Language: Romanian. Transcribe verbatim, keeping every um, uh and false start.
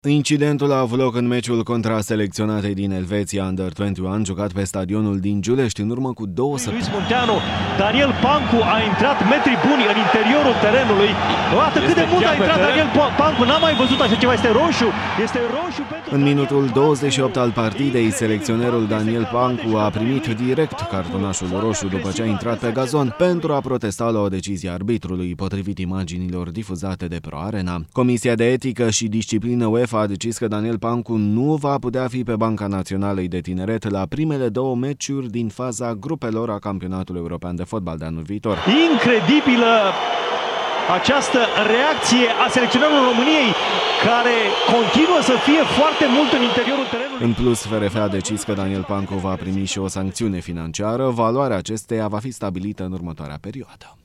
Incidentul a avut loc în meciul contra selecționatei din Elveția Under douăzeci și unu, jucat pe stadionul din Giulești în urmă cu două săptămâni. Luis Munteanu, Daniel Pancu a intrat metri buni în interiorul terenului. Iată cât de mult a intrat Daniel Pancu, n-am mai văzut așa ceva, este roșu, este roșu pentru... În minutul douăzeci și opt al partidei, selecționerul Daniel Pancu a primit direct cartonașul roșu după ce a intrat pe gazon pentru a protesta la o decizie a arbitrului, potrivit imaginilor difuzate de Pro Arena. Comisia de etică și disciplină UEFA a decis că Daniel Pancu nu va putea fi pe banca naționalei de tineret la primele două meciuri din faza grupelor a campionatului european de fotbal de anul viitor. Incredibilă această reacție a selecționerului României, care continuă să fie foarte mult în interiorul terenului. În plus, F R F a decis că Daniel Pancu va primi și o sancțiune financiară. Valoarea acesteia va fi stabilită în următoarea perioadă.